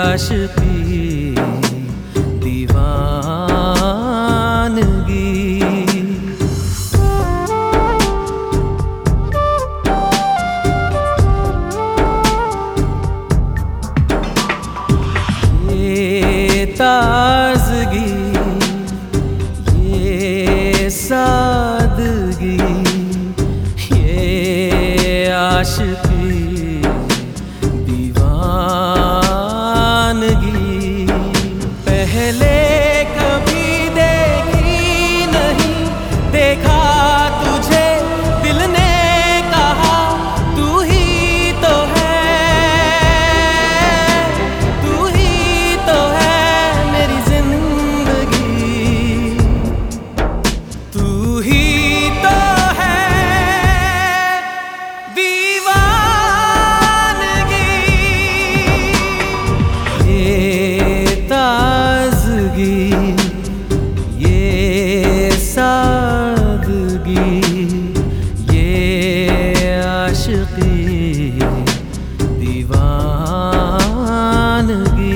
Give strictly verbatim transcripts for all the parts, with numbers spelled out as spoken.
आशिकी दीवानगी। ये ताज़गी, ये सादगी, ये आशिकी दीवानगी। पहले कभी देखी नहीं, देखा तुझे दिल ने कहा तू ही तो है, तू ही तो है मेरी जिंदगी, तू ही तो है दीवानगी। ये ताज़गी, ये सादगी, ये आशिकी दीवानगी।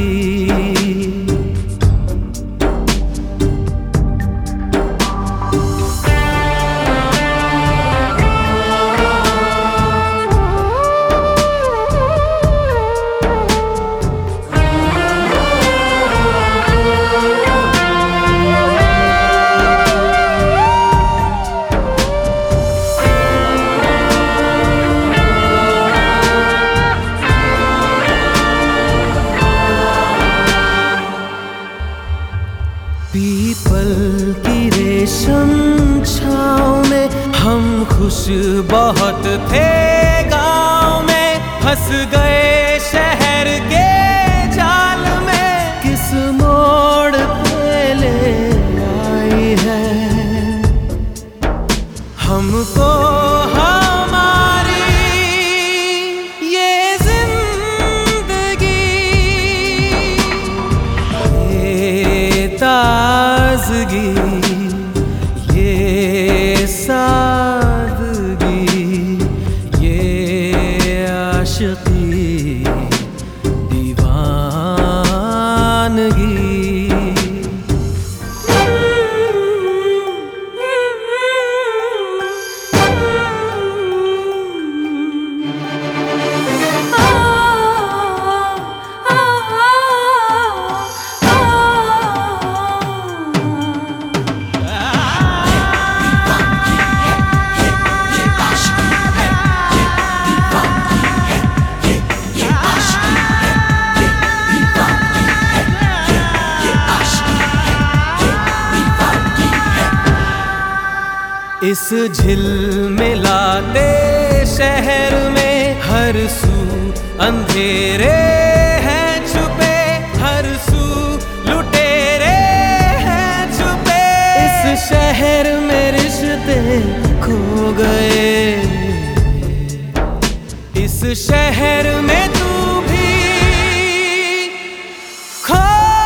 पीपल की रेशम छाँव में हम खुश बहुत थे, गाँव में फंस गए शहर के जाल में। किस मोड़ पे ले आई है हमको हमारी ये जिंदगी। ये ताज़गी, ये सादगी, ये आशिकी दीवानगी। इस झिलमिलाते शहर में हर सू अंधेरे हैं छुपे, हर सू लुटेरे हैं छुपे। इस शहर में रिश्ते खो गए, इस शहर में तू भी खो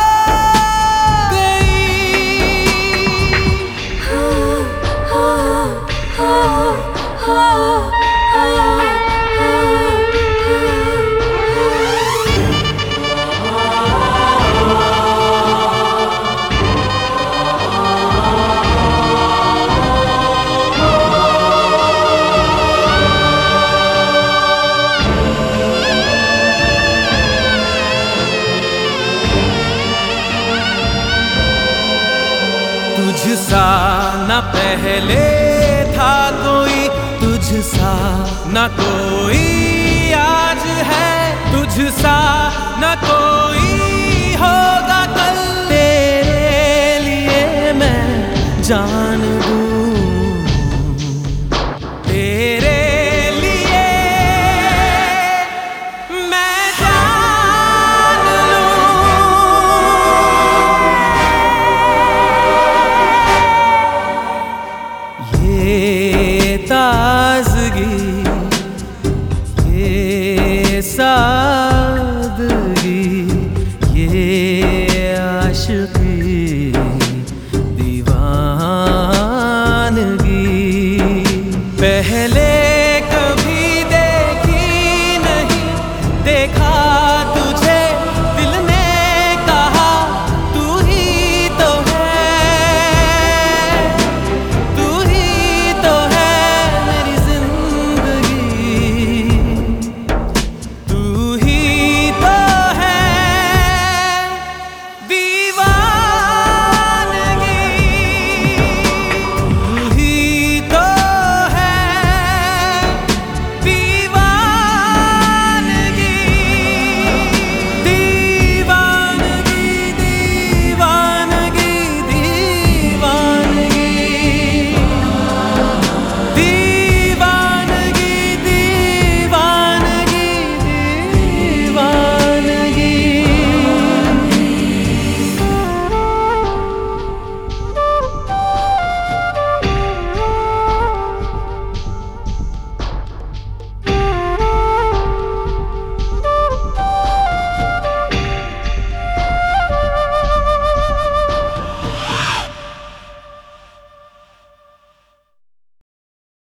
तुझसा न पहले था कोई, तुझसा न कोई आज है, तुझसा न कोई होगा कल। तेरे लिए मैं जान